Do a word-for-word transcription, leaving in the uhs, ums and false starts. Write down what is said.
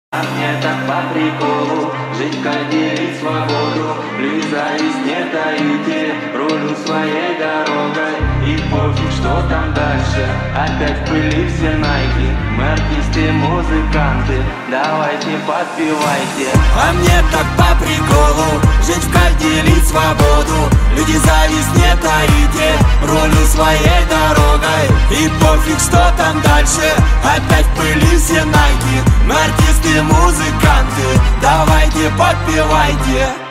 А мне так по приколу жить, как делить свободу. Влезаюсь, не таите, рулю своей дорогой. И пофиг, что там дальше, опять в пыли все найки. Мы артисты, музыканты, давайте подпевайте. А мне так по приколу жить, как делить свободу. Люди, зависть не таите, рулю своей дорогой. И пофиг, что там дальше, опять в пыли все найки. Мы артисты, музыканты, давайте подпевайте.